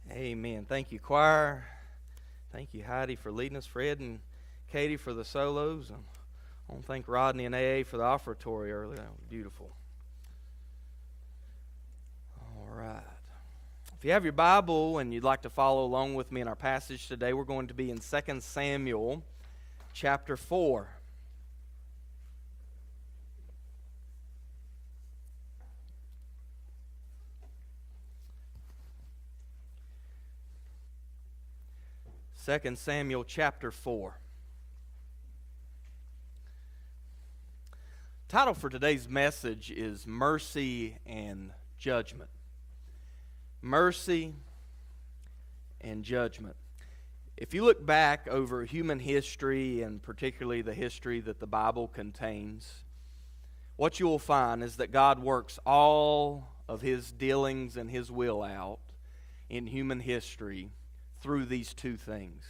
Amen. Thank you, choir. Thank you, Heidi, for leading us. Fred and Katie for the solos. I want to thank Rodney and AA for the offertory earlier. That was beautiful. All right. If you have your Bible and you'd like to follow along with me in our passage today, we're going to be in 2 Samuel chapter 4. Second Samuel chapter 4. Title for today's message is Mercy and Judgment. Mercy and Judgment. If you look back over human history, and particularly the history that the Bible contains, what you will find is that God works all of His dealings and His will out in human history through these two things.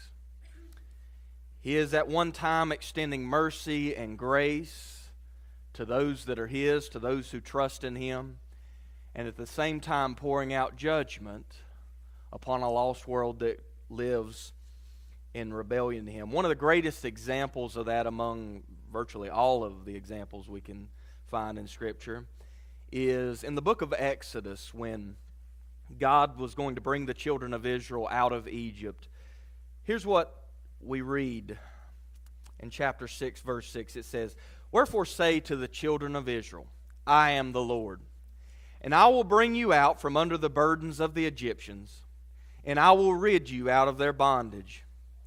He is at one time extending mercy and grace to those that are His, to those who trust in Him, and at the same time pouring out judgment upon a lost world that lives in rebellion to Him. One of the greatest examples of that among virtually all of the examples we can find in Scripture is in the book of Exodus, when God was going to bring the children of Israel out of Egypt. Here's what we read in chapter 6, verse 6. It says, "Wherefore say to the children of Israel, I am the Lord, and I will bring you out from under the burdens of the Egyptians, and I will rid you out of their bondage,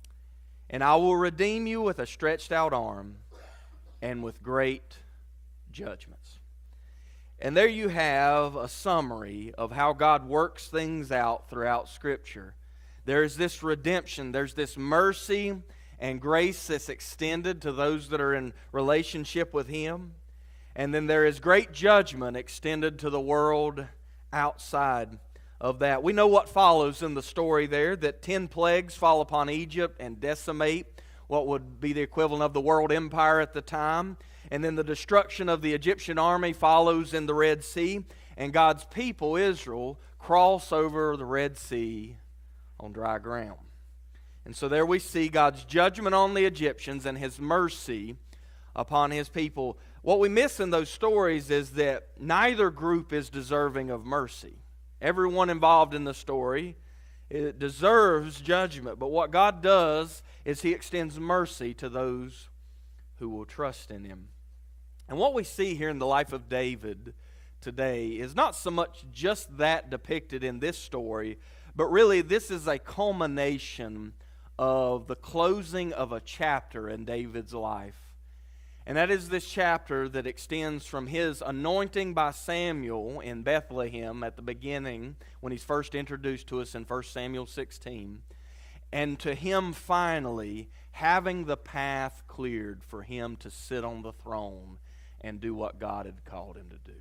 and I will redeem you with a stretched out arm and with great judgments." And there you have a summary of how God works things out throughout Scripture. There's this redemption, there's this mercy and grace that's extended to those that are in relationship with Him. And then there is great judgment extended to the world outside of that. We know what follows in the story there, that 10 plagues fall upon Egypt and decimate what would be the equivalent of the world empire at the time. And then the destruction of the Egyptian army follows in the Red Sea. And God's people, Israel, cross over the Red Sea on dry ground. And so there we see God's judgment on the Egyptians and His mercy upon His people. What we miss in those stories is that neither group is deserving of mercy. Everyone involved in the story deserves judgment. But what God does is He extends mercy to those who will trust in Him. And what we see here in the life of David today is not so much just that depicted in this story, but really this is a culmination of the closing of a chapter in David's life. And that is this chapter that extends from his anointing by Samuel in Bethlehem at the beginning, when he's first introduced to us in 1 Samuel 16, and to him finally having the path cleared for him to sit on the throne and do what God had called him to do.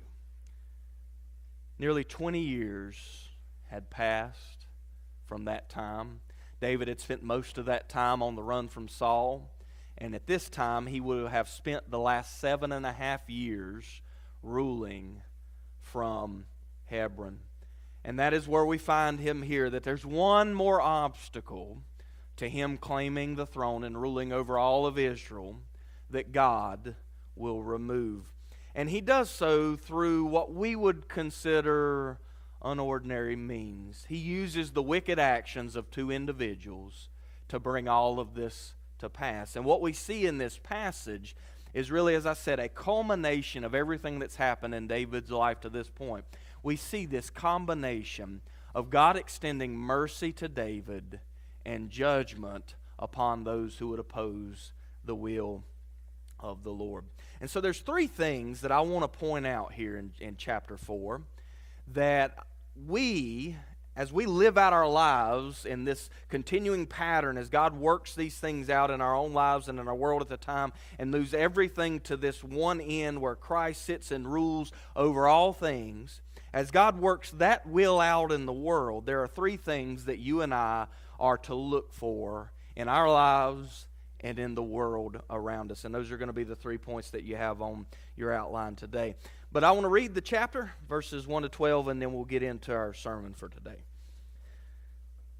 Nearly 20 years had passed from that time. David had spent most of that time on the run from Saul, and at this time he would have spent the last 7.5 years ruling from Hebron. And that is where we find him here, that there's one more obstacle to him claiming the throne and ruling over all of Israel that God will remove. And He does so through what we would consider unordinary means. He uses the wicked actions of two individuals to bring all of this to pass. And what we see in this passage is really, as I said, a culmination of everything that's happened in David's life to this point. We see this combination of God extending mercy to David and judgment upon those who would oppose the will of the Lord. And so there's three things that I want to point out here in chapter 4, that we, as we live out our lives in this continuing pattern, as God works these things out in our own lives and in our world at the time, and moves everything to this one end where Christ sits and rules over all things, as God works that will out in the world, there are three things that you and I are to look for in our lives and in the world around us. And those are going to be the 3 points that you have on your outline today. But I want to read the chapter, verses 1 to 12, and then we'll get into our sermon for today.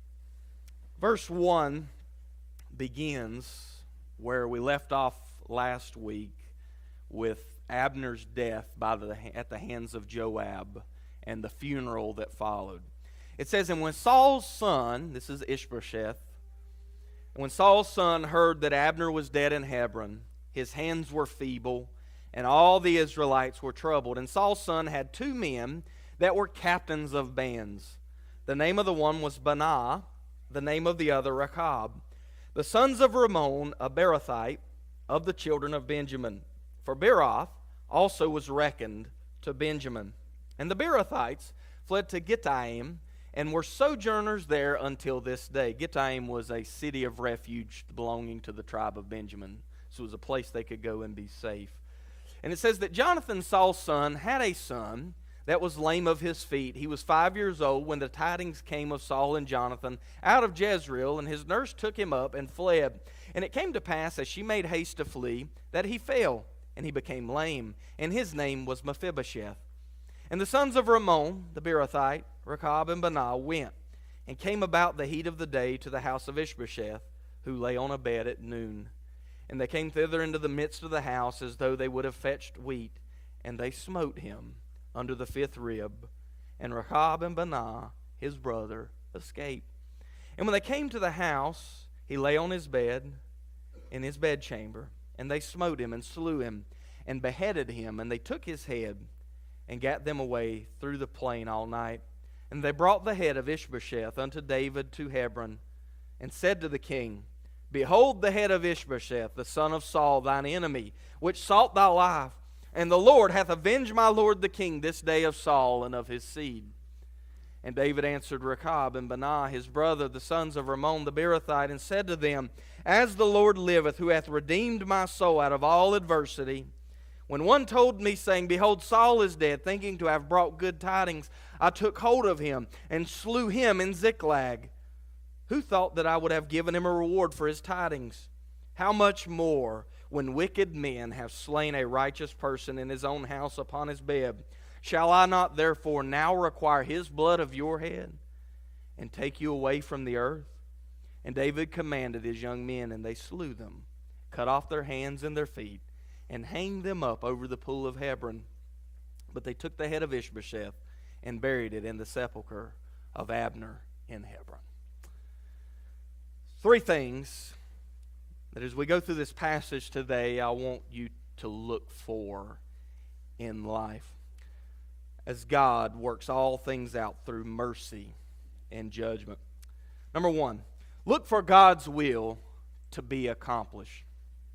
Verse 1 begins where we left off last week with Abner's death at the hands of Joab and the funeral that followed. It says, and when Saul's son, this is Ishbosheth, when Saul's son heard that Abner was dead in Hebron, his hands were feeble, and all the Israelites were troubled. And Saul's son had two men that were captains of bands. The name of the one was Baanah, the name of the other Rechab. The sons of Rimmon, a Beerothite, of the children of Benjamin. For Beeroth also was reckoned to Benjamin. And the Beerothites fled to Gittaim, and were sojourners there until this day. Gittaim was a city of refuge belonging to the tribe of Benjamin. So it was a place they could go and be safe. And it says that Jonathan, Saul's son, had a son that was lame of his feet. He was 5 years old when the tidings came of Saul and Jonathan out of Jezreel, and his nurse took him up and fled. And it came to pass, as she made haste to flee, that he fell, and he became lame, and his name was Mephibosheth. And the sons of Rimmon, the Beerothite, Rechab and Baanah, went and came about the heat of the day to the house of Ishbosheth, who lay on a bed at noon. And they came thither into the midst of the house as though they would have fetched wheat, and they smote him under the fifth rib. And Rechab and Baanah, his brother, escaped. And when they came to the house, he lay on his bed, in his bedchamber, and they smote him and slew him and beheaded him, and they took his head and gat them away through the plain all night. And they brought the head of Ishbosheth unto David to Hebron, and said to the king, Behold the head of Ishbosheth, the son of Saul, thine enemy, which sought thy life. And the Lord hath avenged my lord the king this day of Saul and of his seed. And David answered Rechab and Baanah, his brother, the sons of Rimmon the Beerothite, and said to them, As the Lord liveth, who hath redeemed my soul out of all adversity, when one told me, saying, Behold, Saul is dead, thinking to have brought good tidings, I took hold of him and slew him in Ziklag. Who thought that I would have given him a reward for his tidings? How much more, when wicked men have slain a righteous person in his own house upon his bed, shall I not therefore now require his blood of your head, and take you away from the earth? And David commanded his young men, and they slew them, cut off their hands and their feet, and hanged them up over the pool of Hebron. But they took the head of Ishbosheth and buried it in the sepulchre of Abner in Hebron. Three things that as we go through this passage today, I want you to look for in life as God works all things out through mercy and judgment. Number one, look for God's will to be accomplished.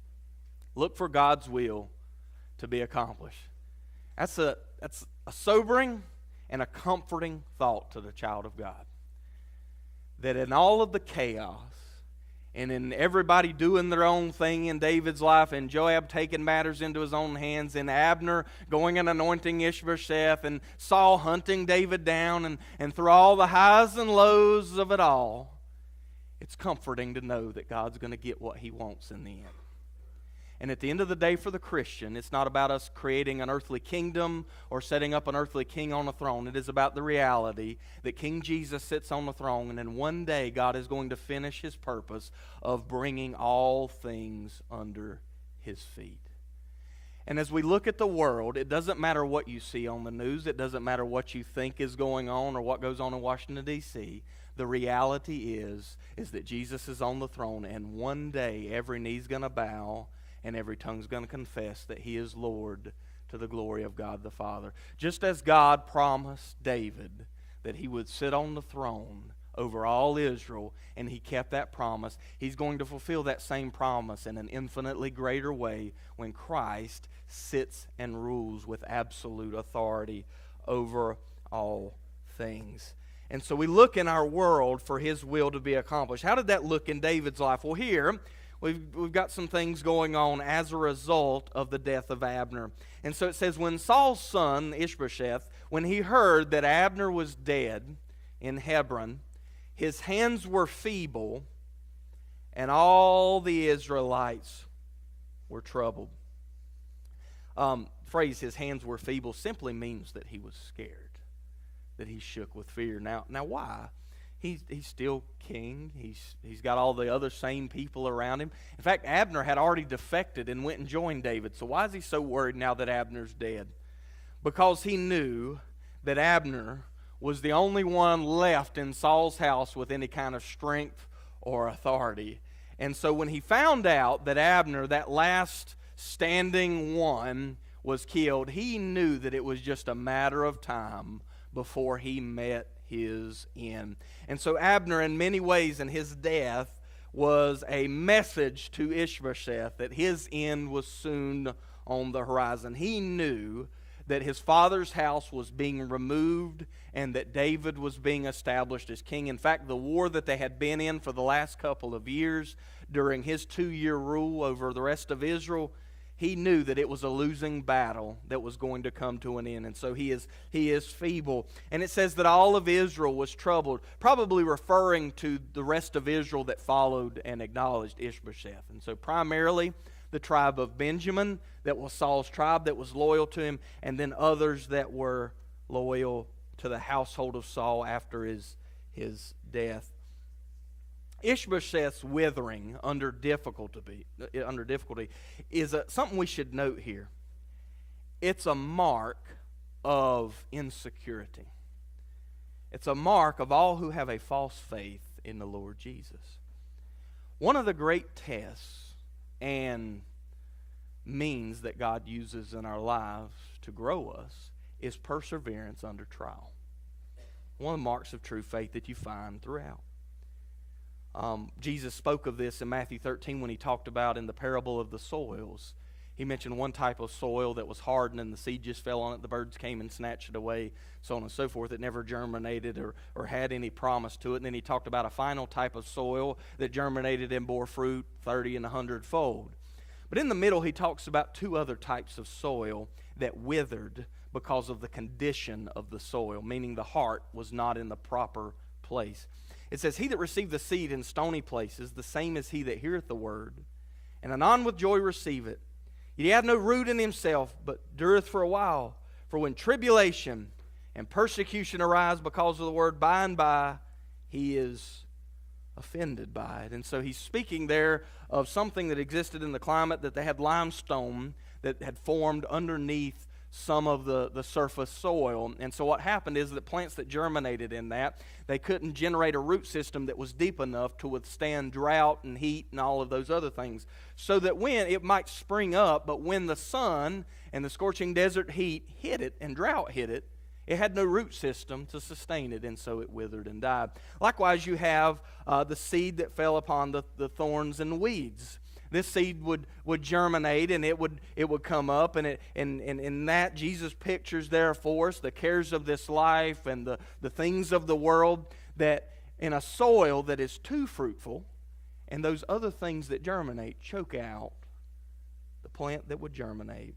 Look for God's will to be accomplished. That's a sobering and a comforting thought to the child of God. That in all of the chaos, and in everybody doing their own thing in David's life, and Joab taking matters into his own hands, and Abner going and anointing Ishbosheth, and Saul hunting David down, and through all the highs and lows of it all, it's comforting to know that God's going to get what he wants in the end. And at the end of the day for the Christian, it's not about us creating an earthly kingdom or setting up an earthly king on a throne. It is about the reality that King Jesus sits on the throne, and then one day God is going to finish his purpose of bringing all things under his feet. And as we look at the world, it doesn't matter what you see on the news. It doesn't matter what you think is going on or what goes on in Washington, D.C. The reality is that Jesus is on the throne, and one day every knee's going to bow and every tongue's going to confess that he is Lord to the glory of God the Father. Just as God promised David that he would sit on the throne over all Israel, and he kept that promise, he's going to fulfill that same promise in an infinitely greater way when Christ sits and rules with absolute authority over all things. And so we look in our world for his will to be accomplished. How did that look in David's life? Well, here we've got some things going on as a result of the death of Abner. And so it says, when Saul's son, Ishbosheth, when he heard that Abner was dead in Hebron, his hands were feeble, and all the Israelites were troubled. Phrase, his hands were feeble, simply means that he was scared, that he shook with fear. Now why? he's still king. He's got all the other same people around him. In fact, Abner had already defected and went and joined David. So why is he so worried now that Abner's dead? Because he knew that Abner was the only one left in Saul's house with any kind of strength or authority. And so when he found out that Abner, that last standing one, was killed, he knew that it was just a matter of time before he met his end. And so Abner, in many ways, in his death, was a message to Ishbosheth that his end was soon on the horizon. He knew that his father's house was being removed and that David was being established as king. In fact, the war that they had been in for the last couple of years during his 2-year rule over the rest of Israel, he knew that it was a losing battle that was going to come to an end. And so he is feeble. And it says that all of Israel was troubled, probably referring to the rest of Israel that followed and acknowledged Ishbosheth. And so primarily the tribe of Benjamin, that was Saul's tribe, that was loyal to him, and then others that were loyal to the household of Saul after his death. Ishbosheth's withering under difficulty is something we should note here. It's a mark of insecurity. It's a mark of all who have a false faith in the Lord Jesus. One of the great tests and means that God uses in our lives to grow us is perseverance under trial. One of the marks of true faith that you find throughout. Jesus spoke of this in Matthew 13 when he talked about in the parable of the soils. He mentioned one type of soil that was hardened and the seed just fell on it. The birds came and snatched it away, so on and so forth. It never germinated or had any promise to it. And then he talked about a final type of soil that germinated and bore fruit 30 and 100-fold. But in the middle, he talks about two other types of soil that withered because of the condition of the soil, meaning the heart was not in the proper place. It says, "He that received the seed in stony places, the same is he that heareth the word, and anon with joy receiveth. Yet he hath no root in himself, but dureth for a while. For when tribulation and persecution arise because of the word, by and by he is offended by it." And so he's speaking there of something that existed in the climate, that they had limestone that had formed underneath some of the surface soil. And so what happened is that plants that germinated in that, they couldn't generate a root system that was deep enough to withstand drought and heat and all of those other things. So that when it might spring up, but when the sun and the scorching desert heat hit it and drought hit it, it had no root system to sustain it, and so it withered and died. Likewise, you have the seed that fell upon the thorns and weeds. This seed would germinate, and it would come up, and in that Jesus pictures there for us the cares of this life and the things of the world, that in a soil that is too fruitful, and those other things that germinate choke out the plant that would germinate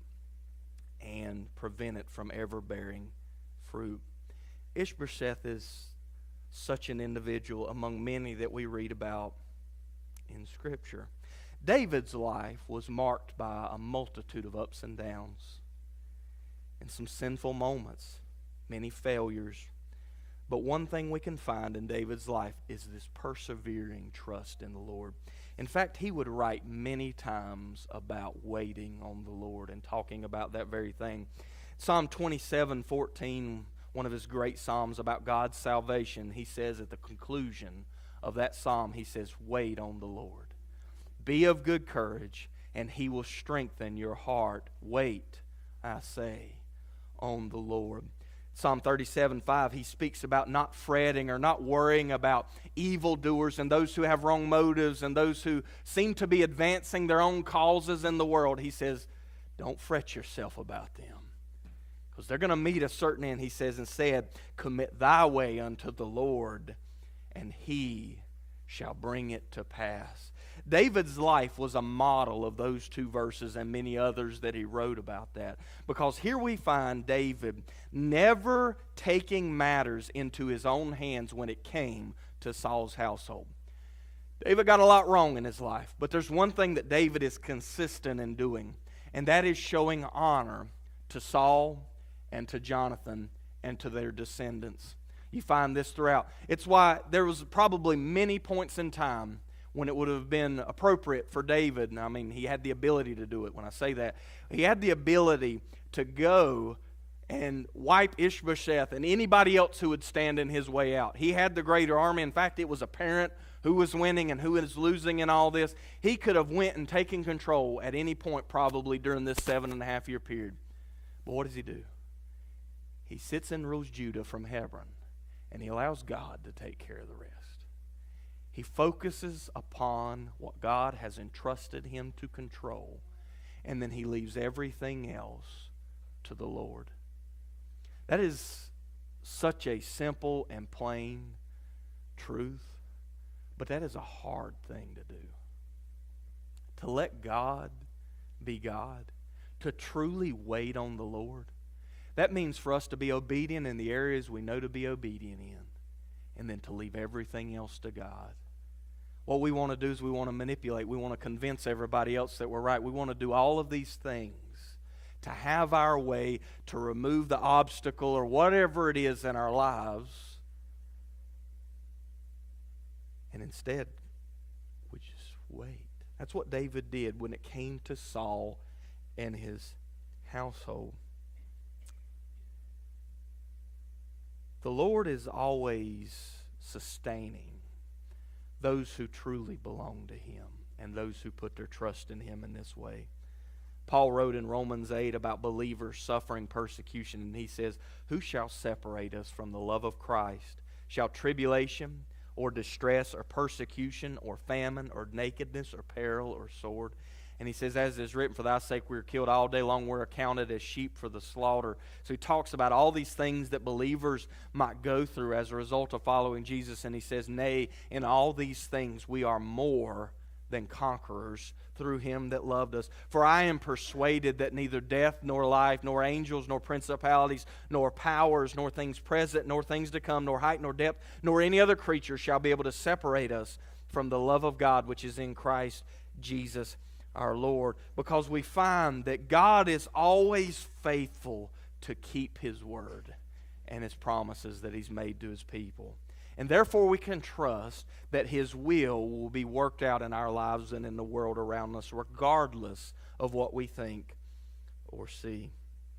and prevent it from ever bearing fruit. Ishbosheth is such an individual among many that we read about in Scripture. David's life was marked by a multitude of ups and downs and some sinful moments, many failures. But one thing we can find in David's life is this persevering trust in the Lord. In fact, he would write many times about waiting on the Lord and talking about that very thing. Psalm 27:14, one of his great psalms about God's salvation, he says at the conclusion of that psalm, he says, "Wait on the Lord. Be of good courage, and he will strengthen your heart. Wait, I say, on the Lord." Psalm 37:5, he speaks about not fretting or not worrying about evildoers and those who have wrong motives and those who seem to be advancing their own causes in the world. He says, don't fret yourself about them, because they're going to meet a certain end. He says, instead, commit thy way unto the Lord, and he shall bring it to pass. David's life was a model of those two verses and many others that he wrote about that. Because here we find David never taking matters into his own hands when it came to Saul's household. David got a lot wrong in his life, but there's one thing that David is consistent in doing, and that is showing honor to Saul and to Jonathan and to their descendants. You find this throughout. It's why there was probably many points in time when it would have been appropriate for David, and I mean, he had the ability to do it when I say that. He had the ability to go and wipe Ishbosheth and anybody else who would stand in his way out. He had the greater army. In fact, it was apparent who was winning and who was losing in all this. He could have went and taken control at any point probably during this 7.5-year period. But what does he do? He sits and rules Judah from Hebron, and he allows God to take care of the rest. He focuses upon what God has entrusted him to control, and then he leaves everything else to the Lord. That is such a simple and plain truth, but that is a hard thing to do. To let God be God, to truly wait on the Lord. That means for us to be obedient in the areas we know to be obedient in, and then to leave everything else to God. What we want to do is we want to manipulate. We want to convince everybody else that we're right. We want to do all of these things to have our way, to remove the obstacle or whatever it is in our lives. And instead, we just wait. That's what David did when it came to Saul and his household. The Lord is always sustaining those who truly belong to Him and those who put their trust in Him in this way. Paul wrote in Romans 8 about believers suffering persecution, and he says, "Who shall separate us from the love of Christ? Shall tribulation or distress or persecution or famine or nakedness or peril or sword?" And he says, "As is written, for thy sake we are killed all day long, we're accounted as sheep for the slaughter." So he talks about all these things that believers might go through as a result of following Jesus. And he says, "Nay, in all these things we are more than conquerors through Him that loved us. For I am persuaded that neither death nor life, nor angels, nor principalities, nor powers, nor things present, nor things to come, nor height, nor depth, nor any other creature shall be able to separate us from the love of God which is in Christ Jesus our Lord." Because we find that God is always faithful to keep His word and His promises that He's made to His people. And therefore we can trust that His will be worked out in our lives and in the world around us, regardless of what we think or see.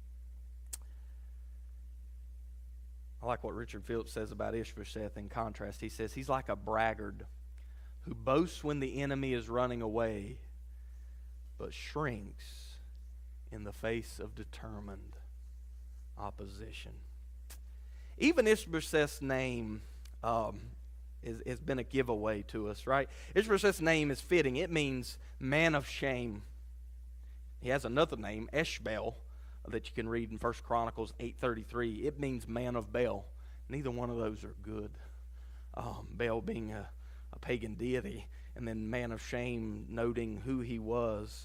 I like what Richard Phillips says about Ishbosheth in contrast. He says he's like a braggart who boasts when the enemy is running away, but shrinks in the face of determined opposition. Even Ishbosheth's name has been a giveaway to us, right? Ishbosheth's name is fitting. It means man of shame. He has another name, Eshbel, that you can read in 1 Chronicles 8:33. It means man of Baal. Neither one of those are good. Baal being a pagan deity, and then man of shame noting who he was.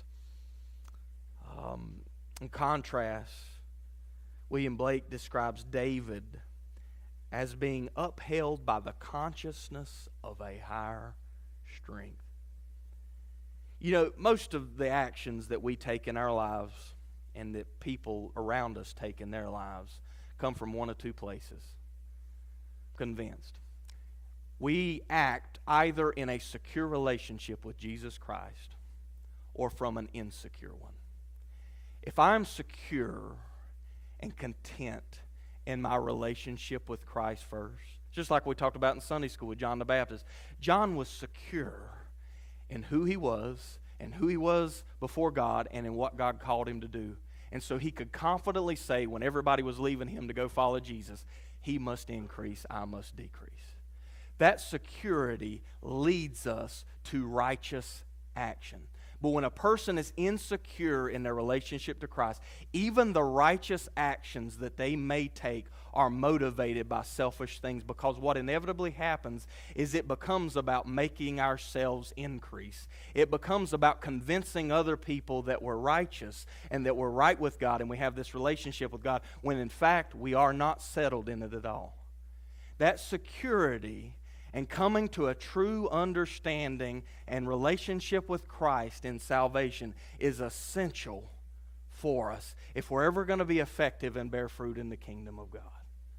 In contrast, William Blake describes David as being upheld by the consciousness of a higher strength. You know, most of the actions that we take in our lives and that people around us take in their lives come from one of two places. Convinced. We act either in a secure relationship with Jesus Christ or from an insecure one. If I'm secure and content in my relationship with Christ first, just like we talked about in Sunday school with John the Baptist, John was secure in who he was and who he was before God and in what God called him to do. And so he could confidently say when everybody was leaving him to go follow Jesus, "He must increase, I must decrease." That security leads us to righteous action. But when a person is insecure in their relationship to Christ, even the righteous actions that they may take are motivated by selfish things, because what inevitably happens is it becomes about making ourselves increase. It becomes about convincing other people that we're righteous and that we're right with God and we have this relationship with God, when in fact we are not settled in it at all. That security and coming to a true understanding and relationship with Christ in salvation is essential for us if we're ever going to be effective and bear fruit in the kingdom of God.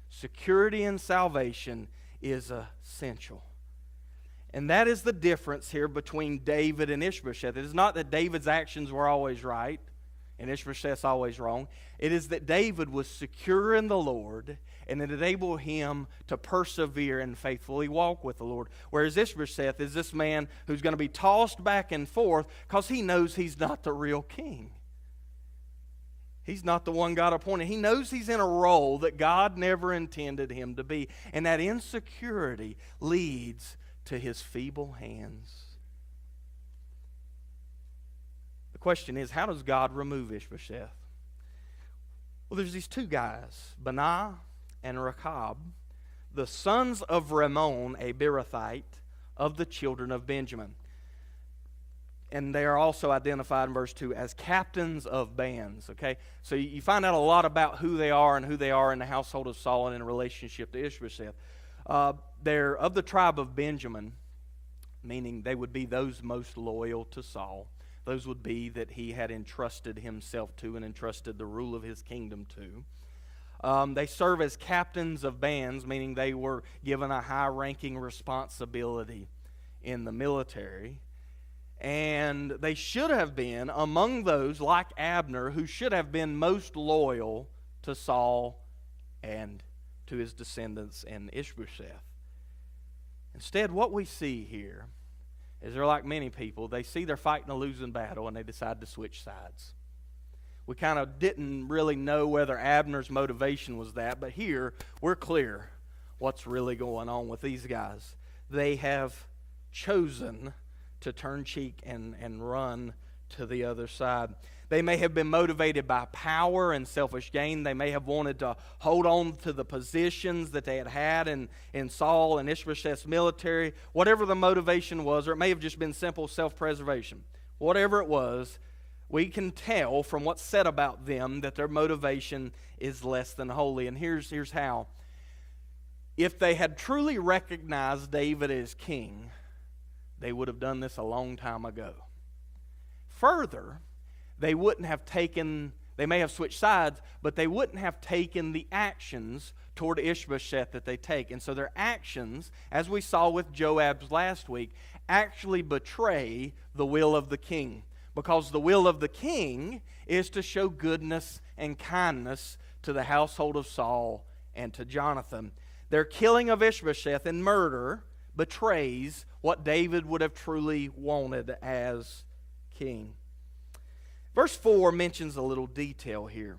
Security and salvation is essential. And that is the difference here between David and Ishbosheth. It is not that David's actions were always right and Ishbosheth's always wrong. It is that David was secure in the Lord, and it enabled him to persevere and faithfully walk with the Lord. Whereas Ishbosheth is this man who's going to be tossed back and forth because he knows he's not the real king. He's not the one God appointed. He knows he's in a role that God never intended him to be. And that insecurity leads to his feeble hands. The question is, how does God remove Ishbosheth? Well, there's these two guys, Benaiah and Rechab, the sons of Rimmon, a Beerothite, of the children of Benjamin. And they are also identified in verse 2 as captains of bands. Okay, so you find out a lot about who they are and who they are in the household of Saul and in relationship to Ishbosheth. They're of the tribe of Benjamin, meaning they would be those most loyal to Saul. Those would be that he had entrusted himself to and entrusted the rule of his kingdom to. They serve as captains of bands, meaning they were given a high-ranking responsibility in the military. And they should have been among those, like Abner, who should have been most loyal to Saul and to his descendants and Ishbosheth. Instead, what we see here is they're like many people. They see they're fighting a losing battle and they decide to switch sides. We kind of didn't really know whether Abner's motivation was that, but here we're clear what's really going on with these guys. They have chosen to turn cheek and run to the other side. They may have been motivated by power and selfish gain. They may have wanted to hold on to the positions that they had in Saul and Ishbosheth's military. Whatever the motivation was, or it may have just been simple self-preservation. Whatever it was, we can tell from what's said about them that their motivation is less than holy. And here's how. If they had truly recognized David as king, they would have done this a long time ago. Further, they may have switched sides, but they wouldn't have taken the actions toward Ishbosheth that they take. And so their actions, as we saw with Joab's last week, actually betray the will of the king. Because the will of the king is to show goodness and kindness to the household of Saul and to Jonathan. Their killing of Ishbosheth and murder betrays what David would have truly wanted as king. Verse 4 mentions a little detail here.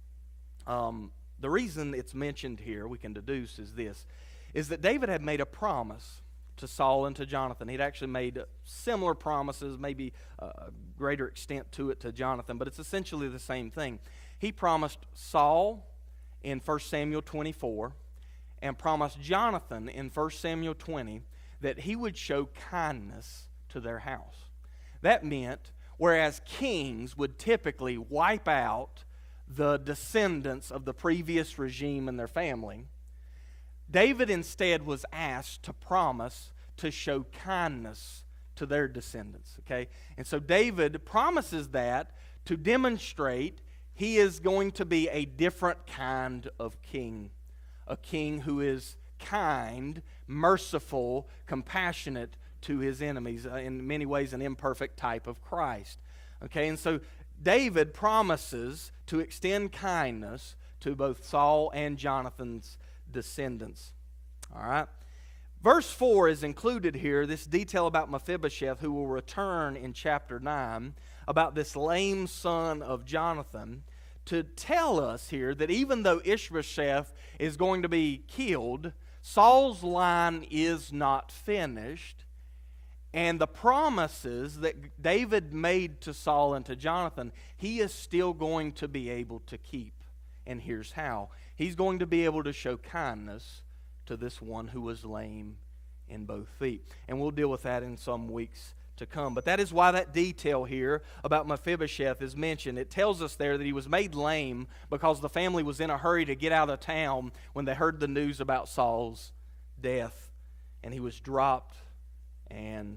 The reason it's mentioned here, we can deduce, is that David had made a promise to Saul and to Jonathan. He'd actually made similar promises, maybe a greater extent to it to Jonathan, but it's essentially the same thing. He promised Saul in 1 Samuel 24 and promised Jonathan in 1 Samuel 20 that he would show kindness to their house. That meant, whereas kings would typically wipe out the descendants of the previous regime and their family, David instead was asked to promise to show kindness to their descendants. Okay? And so David promises that to demonstrate he is going to be a different kind of king. A king who is kind, merciful, compassionate to his enemies. In many ways, an imperfect type of Christ. Okay? And so David promises to extend kindness to both Saul and Jonathan's descendants. All right? Verse 4 is included here, this detail about Mephibosheth, who will return in chapter 9, about this lame son of Jonathan, to tell us here that even though Ishbosheth is going to be killed, Saul's line is not finished, and the promises that David made to Saul and to Jonathan, he is still going to be able to keep. And here's how. He's going to be able to show kindness to this one who was lame in both feet. And we'll deal with that in some weeks to come. But that is why that detail here about Mephibosheth is mentioned. It tells us there that he was made lame because the family was in a hurry to get out of town when they heard the news about Saul's death. And he was dropped and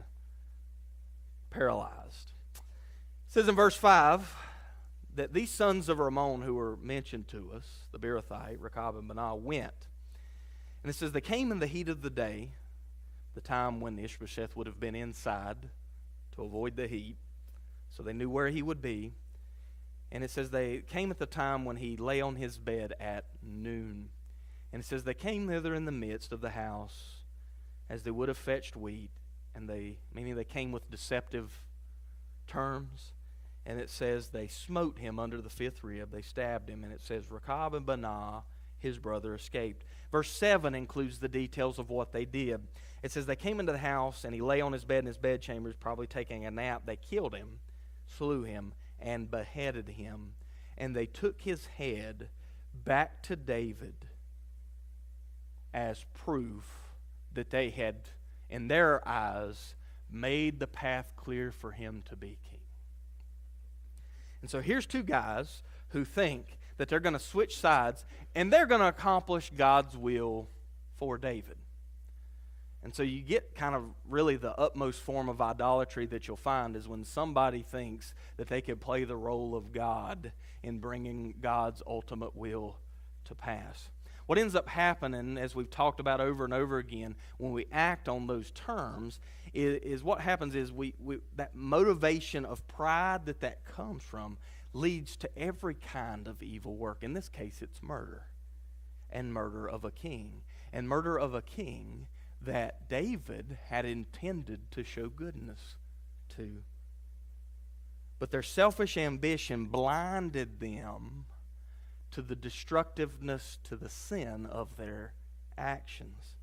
paralyzed. It says in verse 5 that these sons of Rimmon who were mentioned to us, the Beerothite, Rechab and Benaiah, went And it says, they came in the heat of the day, the time when Ishbosheth would have been inside to avoid the heat, so they knew where he would be. And it says they came at the time when he lay on his bed at noon. And it says they came thither in the midst of the house as they would have fetched wheat. And meaning they came with deceptive terms. And it says they smote him under the fifth rib. They stabbed him. And it says Rechab and Baanah, his brother, escaped. Verse 7 includes the details of what they did. It says they came into the house and he lay on his bed in his bedchamber, probably taking a nap. They killed him, slew him, and beheaded him. And they took his head back to David as proof that they had, in their eyes, made the path clear for him to be king. And so here's two guys who think that they're going to switch sides and they're going to accomplish God's will for David. And so you get kind of really the utmost form of idolatry that you'll find is when somebody thinks that they could play the role of God in bringing God's ultimate will to pass. What ends up happening, as we've talked about over and over again, when we act on those terms, is what happens is we that motivation of pride that comes from leads to every kind of evil work. In this case, it's murder, and murder of a king, and murder of a king that David had intended to show goodness to. But their selfish ambition blinded them to the destructiveness, to the sin of their actions.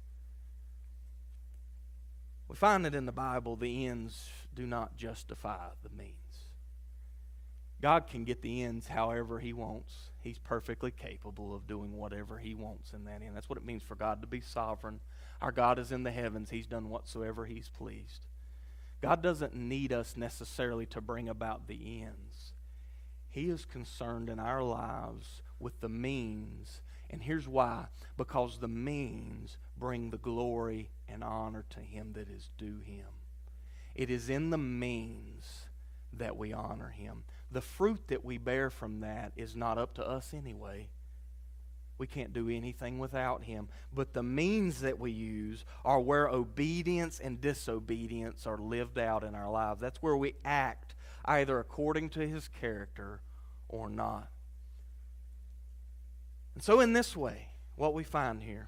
We find that in the Bible, the ends do not justify the means. God can get the ends however He wants. He's perfectly capable of doing whatever He wants in that end. That's what it means for God to be sovereign. Our God is in the heavens. He's done whatsoever He's pleased. God doesn't need us necessarily to bring about the ends. He is concerned in our lives with the means. And here's why. Because the means bring the glory and honor to Him that is due Him. It is in the means that we honor Him. The fruit that we bear from that is not up to us anyway. We can't do anything without Him. But the means that we use are where obedience and disobedience are lived out in our lives. That's where we act either according to His character or not. And so in this way, what we find here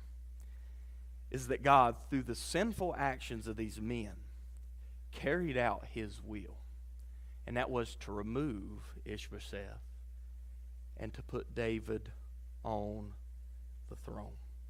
is that God, through the sinful actions of these men, carried out His will. And that was to remove Ishbosheth and to put David on the throne.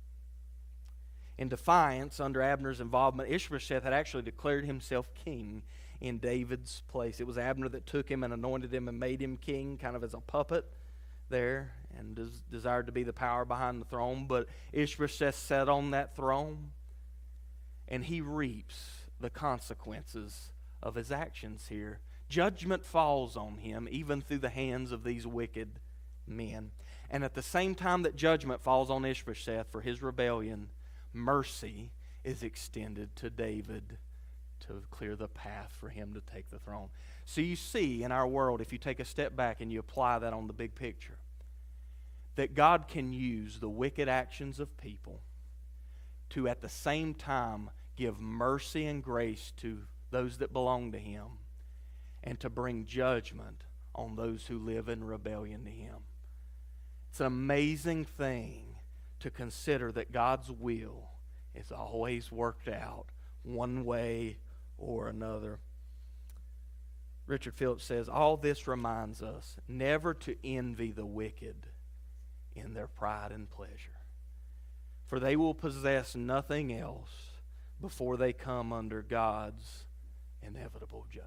In defiance, under Abner's involvement, Ishbosheth had actually declared himself king in David's place. It was Abner that took him and anointed him and made him king, kind of as a puppet there, and desired to be the power behind the throne. But Ishbosheth sat on that throne, and he reaps the consequences of his actions here. Judgment falls on him, even through the hands of these wicked men. And at the same time that judgment falls on Ishbosheth for his rebellion, mercy is extended to David to clear the path for him to take the throne. So you see in our world, if you take a step back and you apply that on the big picture, that God can use the wicked actions of people to at the same time give mercy and grace to those that belong to Him, and to bring judgment on those who live in rebellion to Him. It's an amazing thing to consider that God's will is always worked out one way or another. Richard Phillips says, all this reminds us never to envy the wicked in their pride and pleasure, for they will possess nothing else before they come under God's inevitable judgment.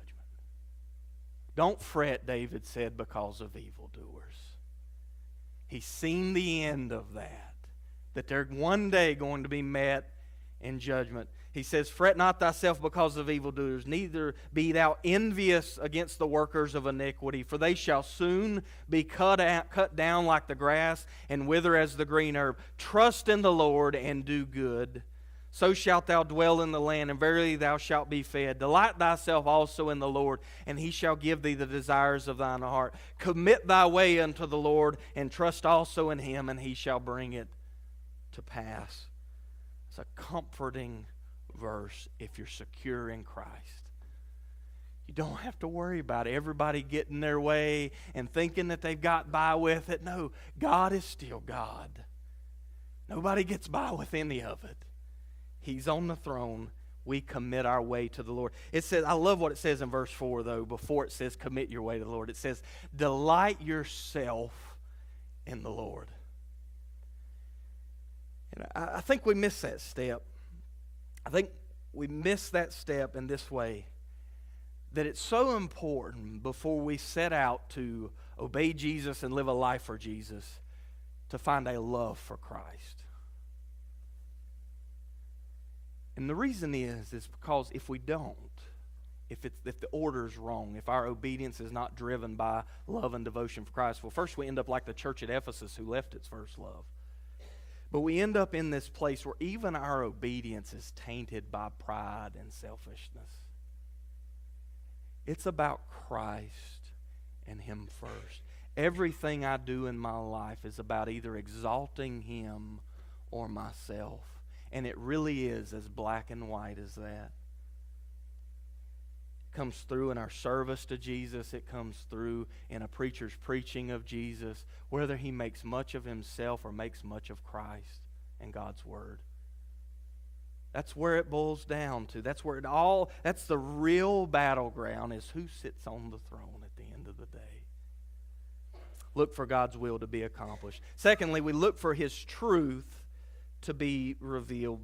Don't fret, David said, because of evildoers. He's seen the end of that they're one day going to be met in judgment. He says, fret not thyself because of evildoers, neither be thou envious against the workers of iniquity, for they shall soon be cut down like the grass and wither as the green herb. Trust in the Lord and do good. So shalt thou dwell in the land, and verily thou shalt be fed. Delight thyself also in the Lord, and He shall give thee the desires of thine heart. Commit thy way unto the Lord, and trust also in Him, and He shall bring it to pass. It's a comforting verse if you're secure in Christ. You don't have to worry about everybody getting their way and thinking that they've got by with it. No, God is still God. Nobody gets by with any of it. He's on the throne. We commit our way to the Lord. It says, I love what it says in verse 4, though, before it says commit your way to the Lord. It says, delight yourself in the Lord. And I think we miss that step. I think we miss that step in this way, that it's so important before we set out to obey Jesus and live a life for Jesus to find a love for Christ. And the reason is because if we don't, if the order is wrong, if our obedience is not driven by love and devotion for Christ, well, first we end up like the church at Ephesus who left its first love. But we end up in this place where even our obedience is tainted by pride and selfishness. It's about Christ and Him first. Everything I do in my life is about either exalting Him or myself. And it really is as black and white as that. It comes through in our service to Jesus. It comes through in a preacher's preaching of Jesus, whether he makes much of himself or makes much of Christ and God's Word. That's where it boils down to. That's the real battleground, is who sits on the throne at the end of the day. Look for God's will to be accomplished. Secondly, we look for His truth to be revealed.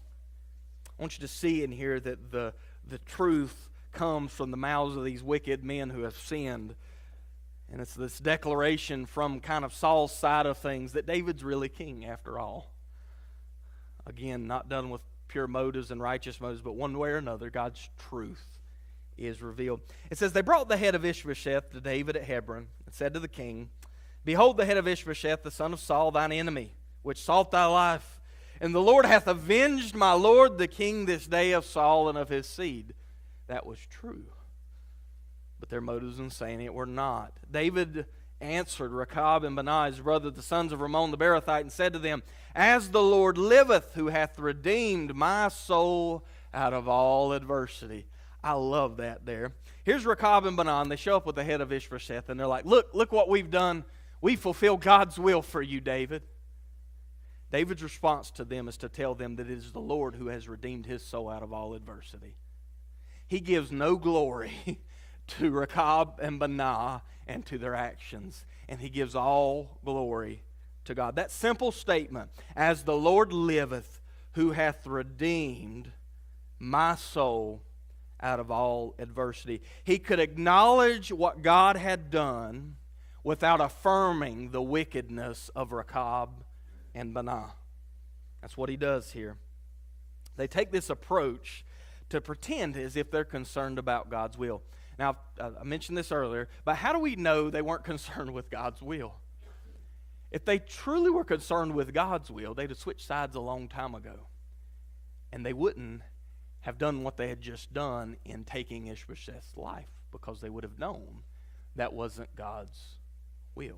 I want you to see in here that the truth comes from the mouths of these wicked men who have sinned. And it's this declaration from kind of Saul's side of things that David's really king after all. Again, not done with pure motives and righteous motives, but one way or another, God's truth is revealed. It says, they brought the head of Ishbosheth to David at Hebron and said to the king, behold the head of Ishbosheth, the son of Saul, thine enemy, which sought thy life. And the Lord hath avenged my lord the king this day of Saul and of his seed. That was true. But their motives in saying it were not. David answered Rechab and Baanah, his brother, the sons of Rimmon the Beerothite, and said to them, as the Lord liveth, who hath redeemed my soul out of all adversity. I love that there. Here's Rechab and Baanah, and they show up with the head of Ishbosheth, and they're like, look what we've done. We fulfill God's will for you, David. David's response to them is to tell them that it is the Lord who has redeemed his soul out of all adversity. He gives no glory to Rechab and Baanah and to their actions, and he gives all glory to God. That simple statement, as the Lord liveth, who hath redeemed my soul out of all adversity. He could acknowledge what God had done without affirming the wickedness of Rechab and Baanah. That's what he does here. They take this approach to pretend as if they're concerned about God's will. Now, I mentioned this earlier, but how do we know they weren't concerned with God's will? If they truly were concerned with God's will, they'd have switched sides a long time ago. And they wouldn't have done what they had just done in taking Ishbosheth's life, because they would have known that wasn't God's will.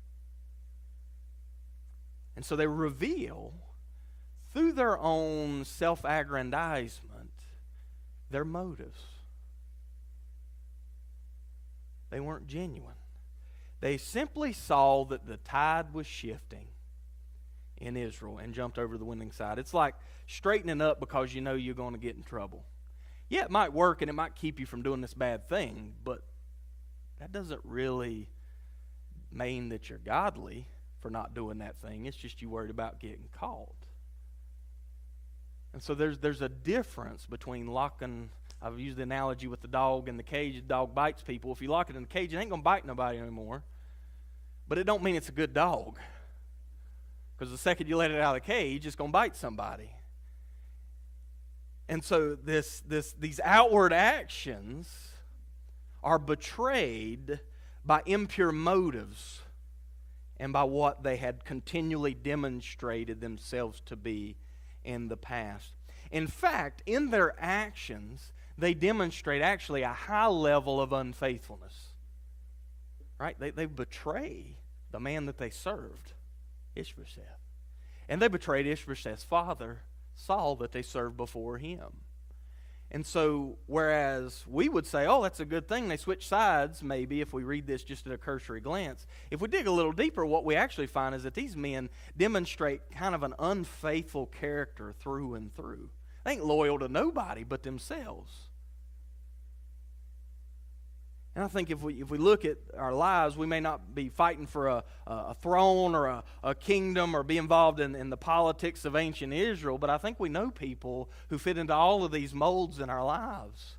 And so they reveal, through their own self-aggrandizement, their motives. They weren't genuine. They simply saw that the tide was shifting in Israel and jumped over the winning side. It's like straightening up because you know you're going to get in trouble. Yeah, it might work and it might keep you from doing this bad thing, but that doesn't really mean that you're godly for not doing that thing. It's just you worried about getting caught. And so there's a difference between locking, I've used the analogy with the dog in the cage. The dog bites people. If you lock it in the cage, it ain't going to bite nobody anymore. But it don't mean it's a good dog. Because the second you let it out of the cage, it's going to bite somebody. And so these outward actions are betrayed by impure motives and by what they had continually demonstrated themselves to be in the past. In fact, in their actions, they demonstrate actually a high level of unfaithfulness. Right? They betray the man that they served, Ishbosheth. And they betrayed Ishbosheth's father, Saul that they served before him. And so, whereas we would say, oh, that's a good thing, they switch sides, maybe, if we read this just at a cursory glance. If we dig a little deeper, what we actually find is that these men demonstrate kind of an unfaithful character through and through. They ain't loyal to nobody but themselves. And I think if we look at our lives, we may not be fighting for a throne or a kingdom or be involved in the politics of ancient Israel, but I think we know people who fit into all of these molds in our lives.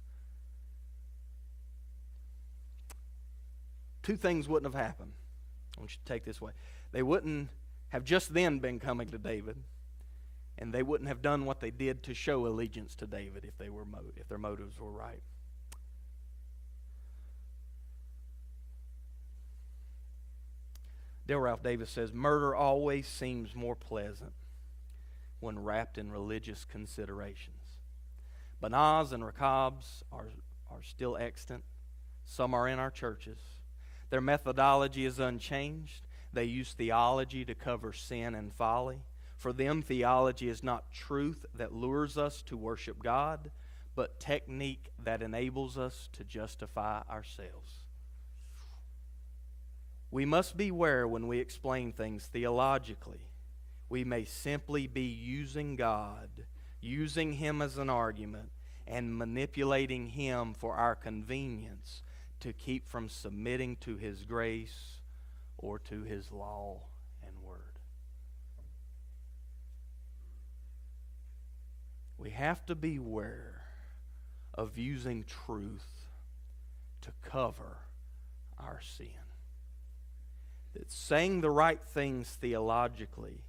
Two things wouldn't have happened. I want you to take this way. They wouldn't have just then been coming to David, and they wouldn't have done what they did to show allegiance to David if their motives were right. Dale Ralph Davis says, murder always seems more pleasant when wrapped in religious considerations. Banaz and Rakabs are still extant. Some are in our churches. Their methodology is unchanged. They use theology to cover sin and folly. For them, theology is not truth that lures us to worship God, but technique that enables us to justify ourselves. We must beware when we explain things theologically. We may simply be using God, using Him as an argument, and manipulating Him for our convenience to keep from submitting to His grace or to His law and word. We have to beware of using truth to cover our sin. That saying the right things theologically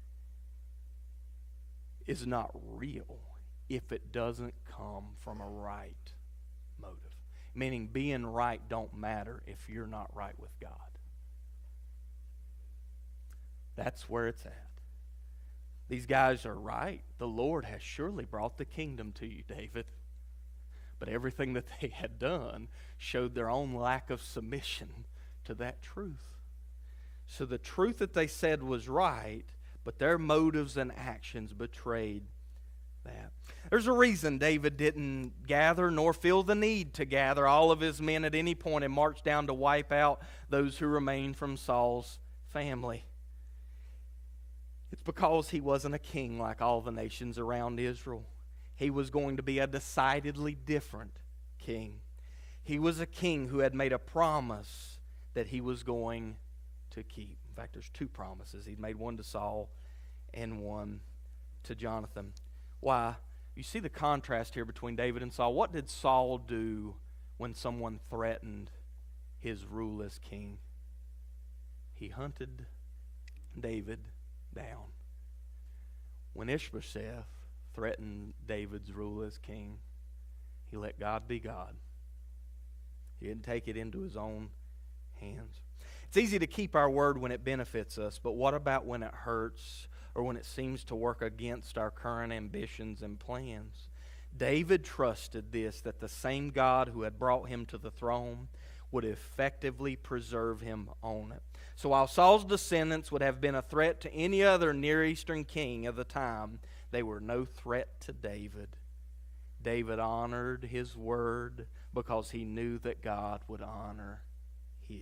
is not real if it doesn't come from a right motive. Meaning being right don't matter if you're not right with God. That's where it's at. These guys are right. The Lord has surely brought the kingdom to you, David. But everything that they had done showed their own lack of submission to that truth. So the truth that they said was right, but their motives and actions betrayed that. There's a reason David didn't gather nor feel the need to gather all of his men at any point and march down to wipe out those who remained from Saul's family. It's because he wasn't a king like all the nations around Israel. He was going to be a decidedly different king. He was a king who had made a promise that he was going to keep. In fact, there's two promises. He'd made one to Saul and one to Jonathan. Why? You see the contrast here between David and Saul. What did Saul do when someone threatened his rule as king? He hunted David down. When Ishbosheth threatened David's rule as king, he let God be God. He didn't take it into his own hands. It's easy to keep our word when it benefits us, but what about when it hurts or when it seems to work against our current ambitions and plans? David trusted this, that the same God who had brought him to the throne would effectively preserve him on it. So while Saul's descendants would have been a threat to any other Near Eastern king of the time, they were no threat to David. David honored his word because he knew that God would honor his.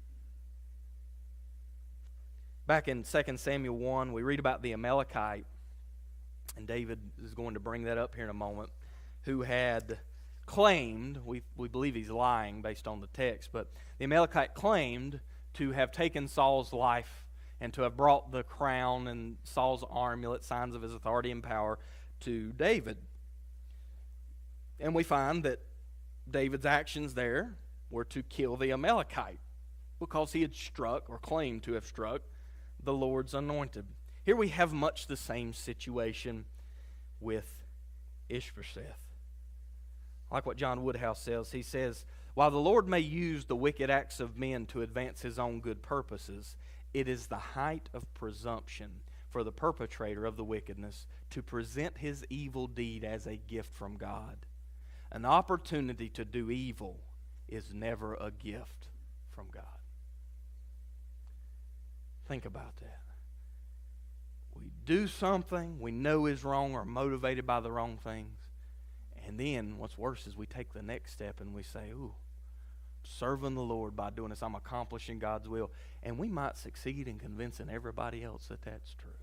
Back in 2 Samuel 1, we read about the Amalekite, and David is going to bring that up here in a moment, who had claimed, we believe he's lying based on the text, but the Amalekite claimed to have taken Saul's life and to have brought the crown and Saul's amulet, signs of his authority and power, to David. And we find that David's actions there were to kill the Amalekite because he had struck, or claimed to have struck, the Lord's anointed. Here we have much the same situation with Ishbosheth. I like what John Woodhouse says. He says, while the Lord may use the wicked acts of men to advance his own good purposes, it is the height of presumption for the perpetrator of the wickedness to present his evil deed as a gift from God. An opportunity to do evil is never a gift from God. Think about that. We do something we know is wrong or motivated by the wrong things. And then what's worse is we take the next step and we say, ooh, serving the Lord by doing this. I'm accomplishing God's will. And we might succeed in convincing everybody else that that's true.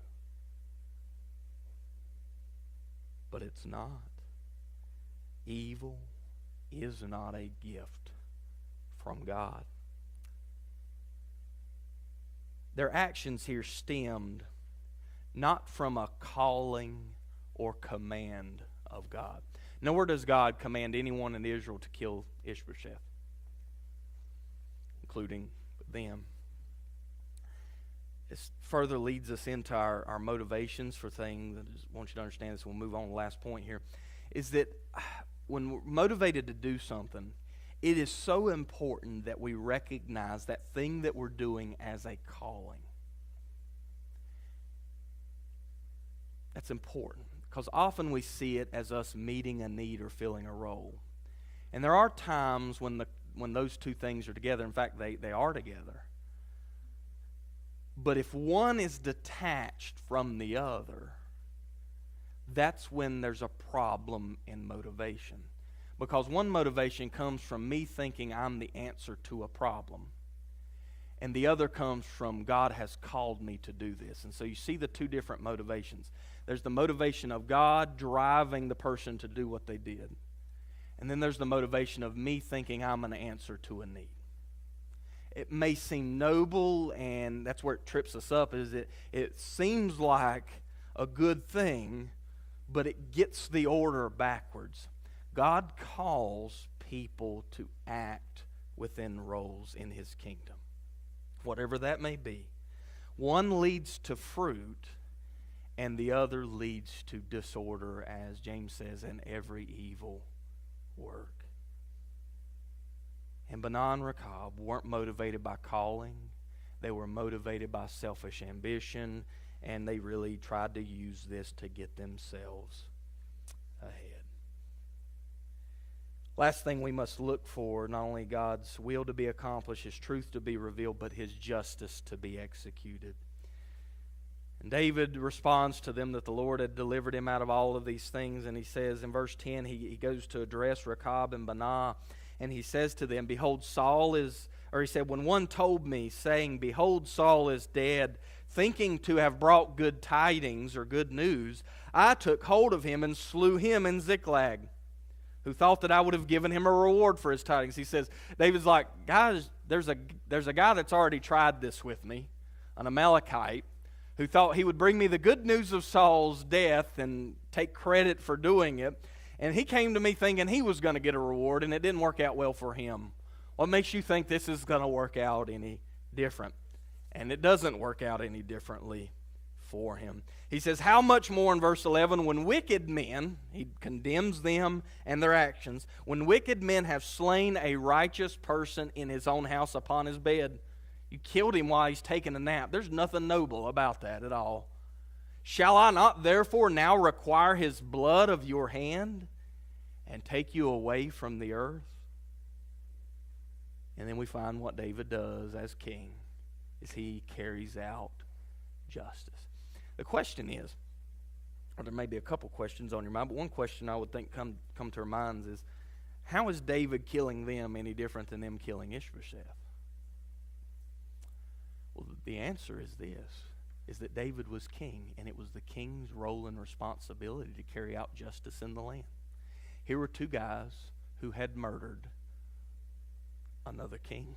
But it's not. Evil is not a gift from God. Their actions here stemmed not from a calling or command of God. Nowhere does God command anyone in Israel to kill Ishbosheth, including them. This further leads us into our motivations for things. I just want you to understand this. We'll move on to the last point here. Is that when we're motivated to do something, it is so important that we recognize that thing that we're doing as a calling. That's important because often we see it as us meeting a need or filling a role. And there are times when those two things are together. In fact, they are together. But if one is detached from the other, that's when there's a problem in motivation. Because one motivation comes from me thinking I'm the answer to a problem. And the other comes from God has called me to do this. And so you see the two different motivations. There's the motivation of God driving the person to do what they did. And then there's the motivation of me thinking I'm an answer to a need. It may seem noble, and that's where it trips us up, is it seems like a good thing, but it gets the order backwards. God calls people to act within roles in His kingdom, whatever that may be. One leads to fruit, and the other leads to disorder, as James says, in every evil work. And Banan and Rechab weren't motivated by calling. They were motivated by selfish ambition, and they really tried to use this to get themselves ahead. Last thing we must look for, not only God's will to be accomplished, His truth to be revealed, but His justice to be executed. And David responds to them that the Lord had delivered him out of all of these things, and he says in verse 10, he goes to address Rechab and Baanah, and he says to them, behold, he said, when one told me, saying, behold, Saul is dead, thinking to have brought good tidings or good news, I took hold of him and slew him in Ziklag, who thought that I would have given him a reward for his tidings. He says, David's like, guys, there's a guy that's already tried this with me, an Amalekite, who thought he would bring me the good news of Saul's death and take credit for doing it. And he came to me thinking he was going to get a reward, and it didn't work out well for him. What makes you think this is going to work out any different? And it doesn't work out any differently for him. He says, how much more in verse 11, when wicked men, he condemns them and their actions, when wicked men have slain a righteous person in his own house upon his bed. You killed him while he's taking a nap. There's nothing noble about that at all. Shall I not therefore now require his blood of your hand and take you away from the earth? And then we find what David does as king is he carries out justice. The question is, or there may be a couple questions on your mind, but one question I would think come to our minds is, how is David killing them any different than them killing Ishbosheth? Well, the answer is this, is that David was king, and it was the king's role and responsibility to carry out justice in the land. Here were two guys who had murdered another king.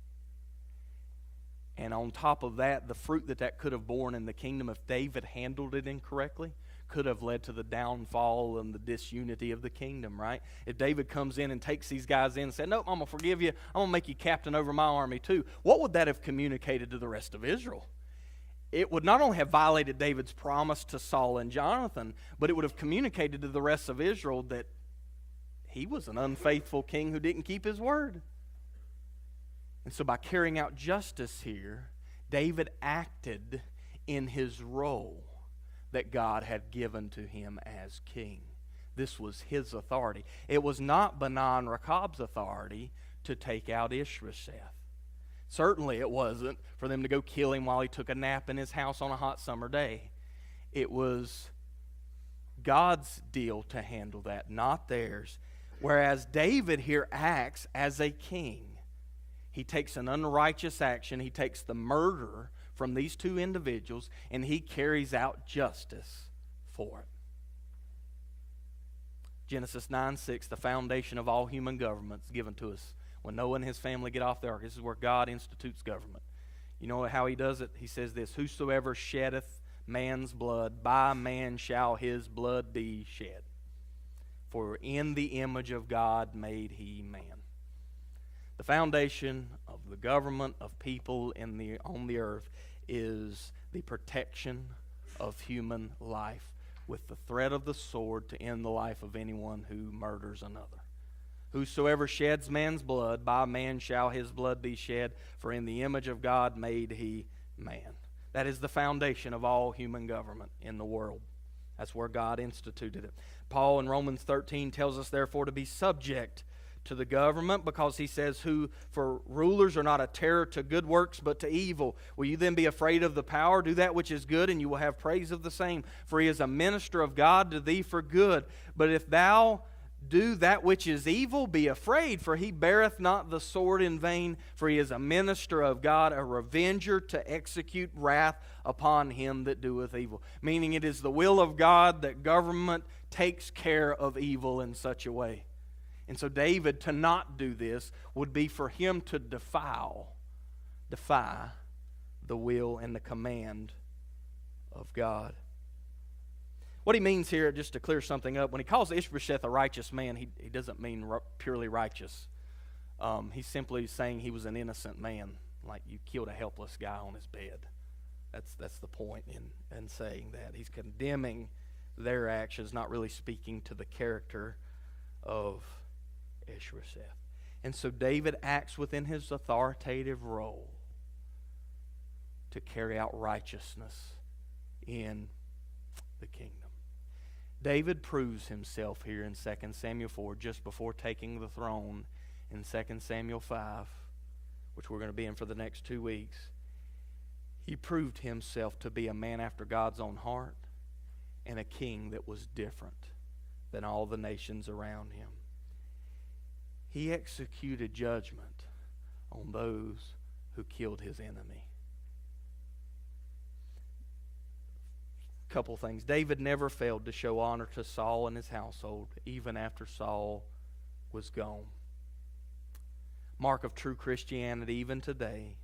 And on top of that, the fruit that could have borne in the kingdom, if David handled it incorrectly, could have led to the downfall and the disunity of the kingdom, right? If David comes in and takes these guys in and said, nope, I'm going to forgive you, I'm going to make you captain over my army too, what would that have communicated to the rest of Israel? It would not only have violated David's promise to Saul and Jonathan, but it would have communicated to the rest of Israel that he was an unfaithful king who didn't keep his word. And so by carrying out justice here, David acted in his role that God had given to him as king. This was his authority. It was not Baanah and Rechab's authority to take out Ishbosheth. Certainly it wasn't for them to go kill him while he took a nap in his house on a hot summer day. It was God's deal to handle that, not theirs. Whereas David here acts as a king. He takes an unrighteous action. He takes the murder from these two individuals, and he carries out justice for it. Genesis 9:6, the foundation of all human governments given to us. When Noah and his family get off the ark, this is where God institutes government. You know how he does it? He says this, whosoever sheddeth man's blood, by man shall his blood be shed. For in the image of God made he man. The foundation of the government of people on the earth is the protection of human life with the threat of the sword to end the life of anyone who murders another. Whosoever sheds man's blood, by man shall his blood be shed, for in the image of God made he man. That is the foundation of all human government in the world. That's where God instituted it. Paul in Romans 13 tells us, therefore, to be subject to the government, because he says, for rulers are not a terror to good works, but to evil. Will you then be afraid of the power? Do that which is good, and you will have praise of the same. For he is a minister of God to thee for good. But if thou do that which is evil, be afraid, for he beareth not the sword in vain, for he is a minister of God, a revenger to execute wrath upon him that doeth evil. Meaning it is the will of God that government takes care of evil in such a way. And so David, to not do this would be for him to defy the will and the command of God. What he means here, just to clear something up, when he calls Ishbosheth a righteous man, he doesn't mean purely righteous. He's simply saying he was an innocent man, like you killed a helpless guy on his bed. That's the point in saying that. He's condemning their actions, not really speaking to the character of Ishbosheth. And so David acts within his authoritative role to carry out righteousness in the kingdom. David proves himself here in 2 Samuel 4, just before taking the throne in 2 Samuel 5, which we're going to be in for the next 2 weeks. He proved himself to be a man after God's own heart and a king that was different than all the nations around him. He executed judgment on those who killed his enemy. Couple things. David never failed to show honor to Saul and his household, even after Saul was gone. Mark of true Christianity, even today,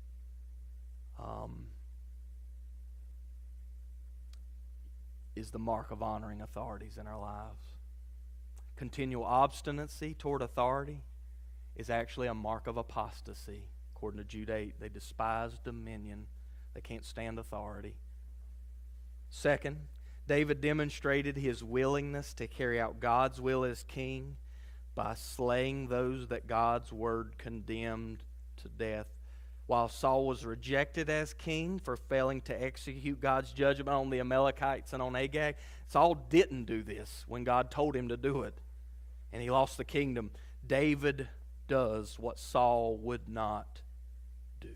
is the mark of honoring authorities in our lives. Continual obstinacy toward authority is actually a mark of apostasy. According to Jude 8, they despise dominion. They can't stand authority. Second, David demonstrated his willingness to carry out God's will as king by slaying those that God's word condemned to death. While Saul was rejected as king for failing to execute God's judgment on the Amalekites and on Agag, Saul didn't do this when God told him to do it, and he lost the kingdom. David does what Saul would not do.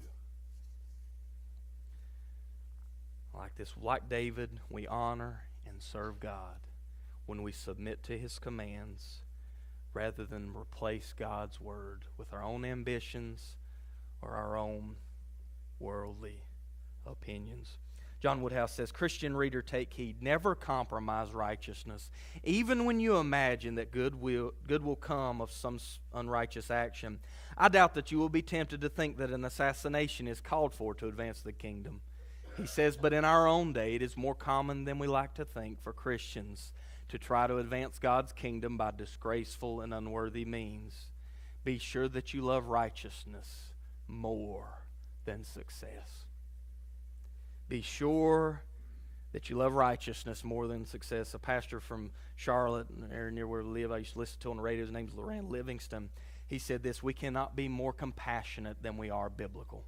Like David, we honor and serve God when we submit to his commands rather than replace God's word with our own ambitions or our own worldly opinions. John Woodhouse says, Christian reader, take heed. Never compromise righteousness. Even when you imagine that good will come of some unrighteous action, I doubt that you will be tempted to think that an assassination is called for to advance the kingdom. He says, but in our own day, it is more common than we like to think for Christians to try to advance God's kingdom by disgraceful and unworthy means. Be sure that you love righteousness more than success. Be sure that you love righteousness more than success. A pastor from Charlotte, near where we live, I used to listen to on the radio, his name's Loran Livingston. He said this, we cannot be more compassionate than we are biblical.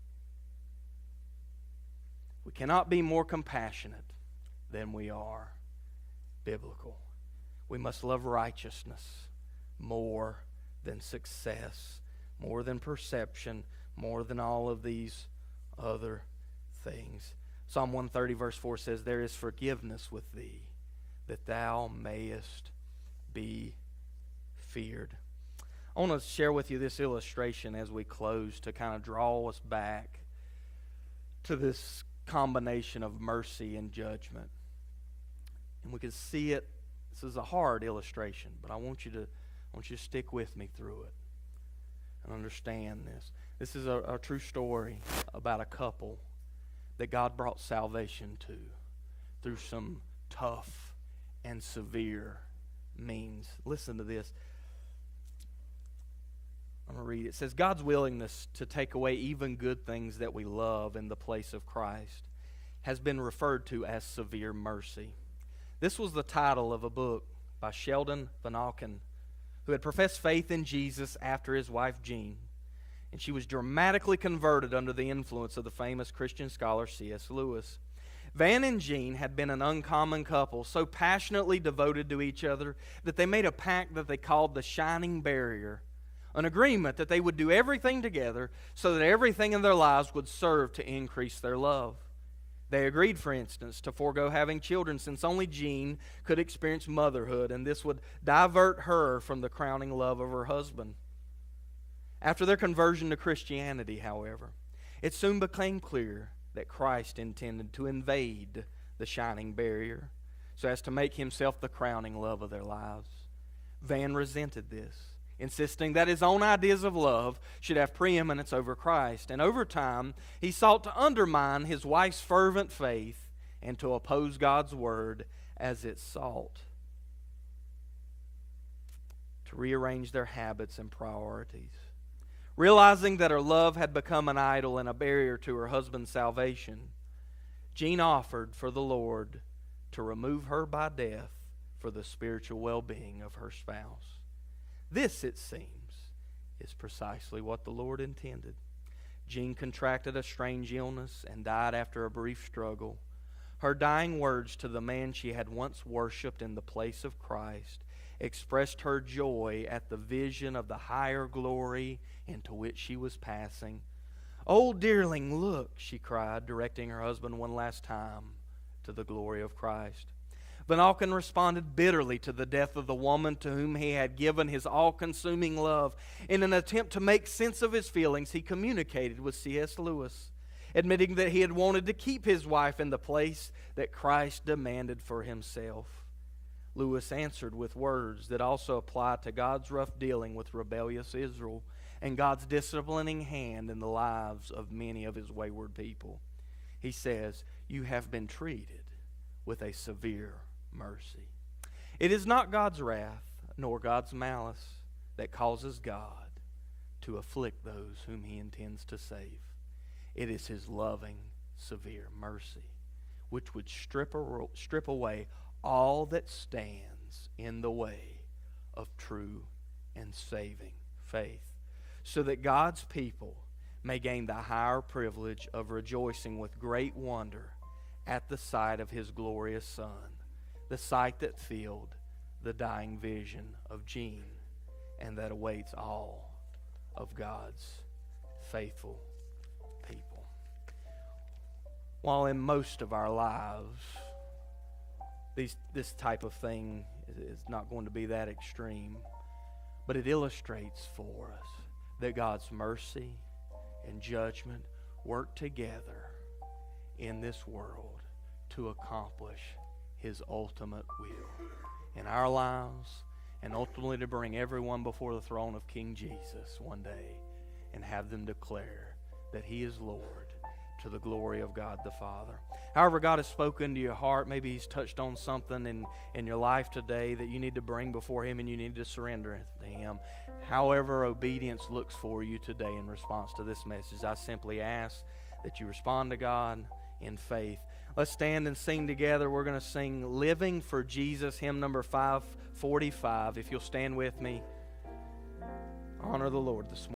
We cannot be more compassionate than we are biblical. We must love righteousness more than success, more than perception, more than all of these other things. Psalm 130 verse 4 says, there is forgiveness with thee, that thou mayest be feared. I want to share with you this illustration as we close to kind of draw us back to this combination of mercy and judgment. And we can see it. This is a hard illustration, but I want you to stick with me through it and understand this. This is a true story about a couple that God brought salvation to through some tough and severe means. Listen to this. I'm going to read it. It says, God's willingness to take away even good things that we love in the place of Christ has been referred to as severe mercy. This was the title of a book by Sheldon Vanauken, who had professed faith in Jesus after his wife Jean, and she was dramatically converted under the influence of the famous Christian scholar C.S. Lewis. Van and Jean had been an uncommon couple, so passionately devoted to each other that they made a pact that they called the Shining Barrier, an agreement that they would do everything together so that everything in their lives would serve to increase their love. They agreed, for instance, to forego having children since only Jean could experience motherhood, and this would divert her from the crowning love of her husband. After their conversion to Christianity, however, it soon became clear that Christ intended to invade the Shining Barrier so as to make himself the crowning love of their lives. Van resented this, insisting that his own ideas of love should have preeminence over Christ. And over time, he sought to undermine his wife's fervent faith and to oppose God's word as it sought to rearrange their habits and priorities. Realizing that her love had become an idol and a barrier to her husband's salvation, Jean offered for the Lord to remove her by death for the spiritual well-being of her spouse. This, it seems, is precisely what the Lord intended. Jean contracted a strange illness and died after a brief struggle. Her dying words to the man she had once worshipped in the place of Christ expressed her joy at the vision of the higher glory into which she was passing. "Oh, dearling, look," she cried, directing her husband one last time to the glory of Christ. Vanauken responded bitterly to the death of the woman to whom he had given his all-consuming love. In an attempt to make sense of his feelings, he communicated with C.S. Lewis, admitting that he had wanted to keep his wife in the place that Christ demanded for himself. Lewis answered with words that also apply to God's rough dealing with rebellious Israel and God's disciplining hand in the lives of many of his wayward people. He says, "You have been treated with a severe mercy." It is not God's wrath nor God's malice that causes God to afflict those whom he intends to save. It is his loving, severe mercy, which would strip away all that stands in the way of true and saving faith, so that God's people may gain the higher privilege of rejoicing with great wonder at the sight of his glorious Son, the sight that filled the dying vision of Jean and that awaits all of God's faithful people. While in most of our lives, this type of thing is not going to be that extreme, but it illustrates for us that God's mercy and judgment work together in this world to accomplish his ultimate will in our lives, and ultimately to bring everyone before the throne of King Jesus one day and have them declare that he is Lord to the glory of God the Father. However God has spoken to your heart, maybe he's touched on something in your life today that you need to bring before him and you need to surrender it to him. However obedience looks for you today in response to this message, I simply ask that you respond to God in faith. Let's stand and sing together. We're going to sing Living for Jesus, hymn number 545. If you'll stand with me, honor the Lord this morning.